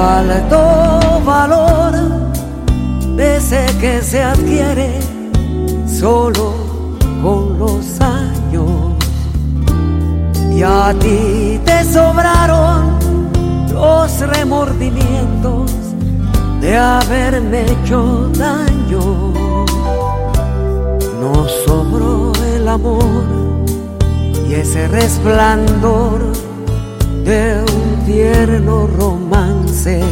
faltó valor de ese que se adquiere solo con los años, y a ti te sobraron los remordimientos de haberme hecho daño. Nos sobró el amor y ese resplandor de un tierno romance.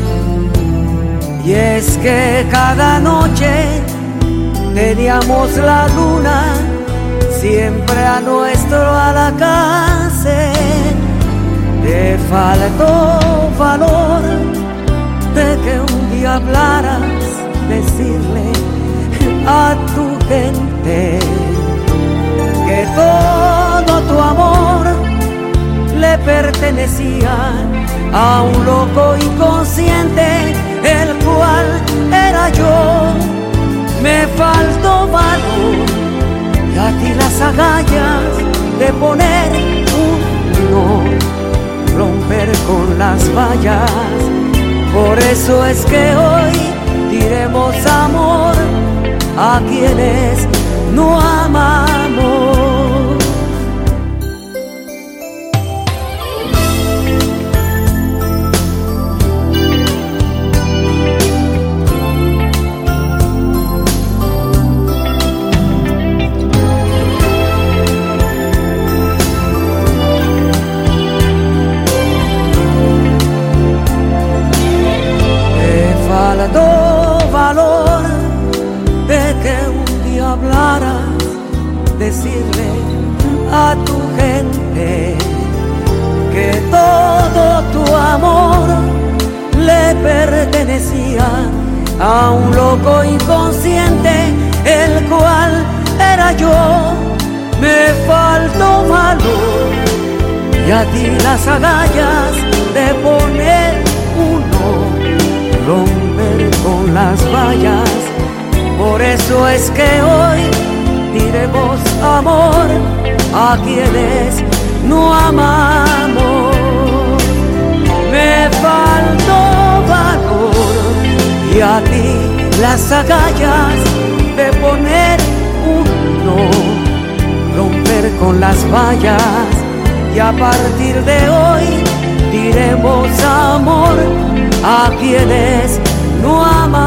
Y es que cada noche teníamos la luna siempre a nuestro alcance. Te faltó valor de que un día hablaras, decirle a tu gente que todo tu amor le pertenecía a un loco inconsciente, el cual era yo. Me faltó valor y a ti las agallas de poner un no, romper con las vallas. Por eso es que hoy diremos amor a quienes no amamos. Faltó valor de que un día hablaras, decirle a tu gente que todo tu amor le pertenecía a un loco inconsciente, el cual era yo. Me faltó valor y a ti las agallas de poner uno, romper con las vallas. Por eso es que hoy diremos amor a quienes no amamos. Me faltó valor y a ti las agallas de poner uno, romper con las vallas. Y a partir de hoy diremos amor a quienes no aman.